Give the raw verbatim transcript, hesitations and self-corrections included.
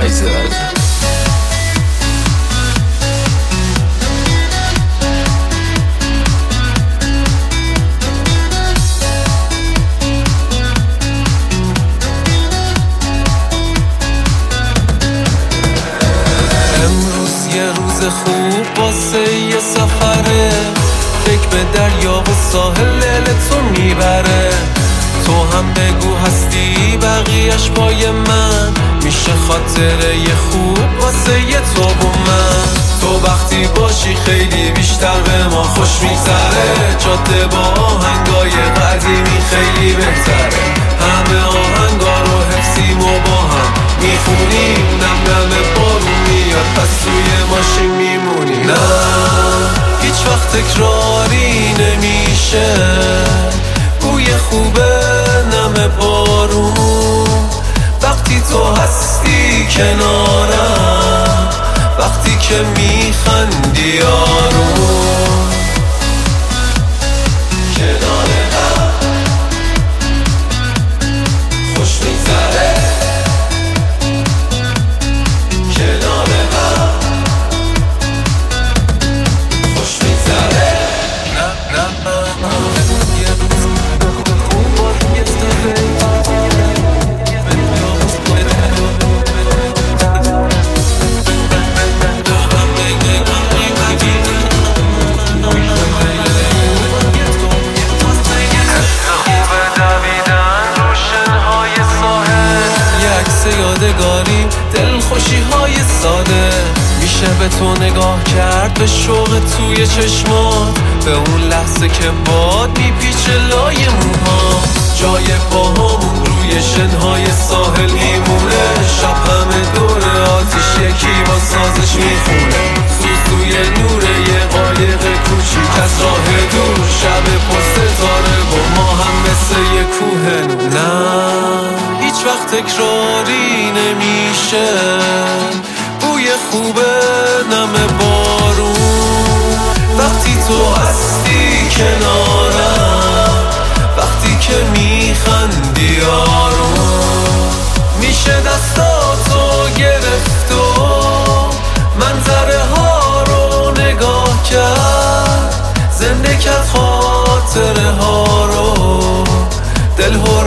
عزیز خوب واسه یه سفره، فکر به دریا و ساحل تو میبره. تو هم بگو هستی بقیهش پای من، میشه خاطره یه خوب واسه یه تو و من. تو وقتی باشی خیلی بیشتر به ما خوش میگذره، جاده با آهنگای قدیمی خیلی بهتره. همه آهنگا رو حفظیم و با هم میخونیم، نم نم بارون میاد پس توی ماشین میمونیم. نه هیچ وقت تکراری نمیشه، بوی خوبه نم بارون. وقتی تو هستی کنارم، وقتی که میخندی آروم کنار هم خوش میگذره. کنار هم خوش میگذره. نه نه نه یه روز خوب باید یه ستاره یادگاری دلخوشی های ساده. میشه به تو نگاه کرد به شوق توی چشمات، به اون لحظه که باد میپیچه لای موها. جای باهامون روی شنهای ساحل میمونه، شب همه دور آتیش یکی با سازش میخونه. سوزوی نور یه قایق کوچیک از راه دور، شب پشت ستاره و ما هم مثل یه کوه نور. نه هیچ وقت تکراری نمیشه، بوی خوبه نم بارون. وقتی تو هستی کنارم، وقتی که میخندی آروم. میشه دستاتو گرفت و منظره ها رو نگاه کرد، زنده کرد خاطره ها رو. دل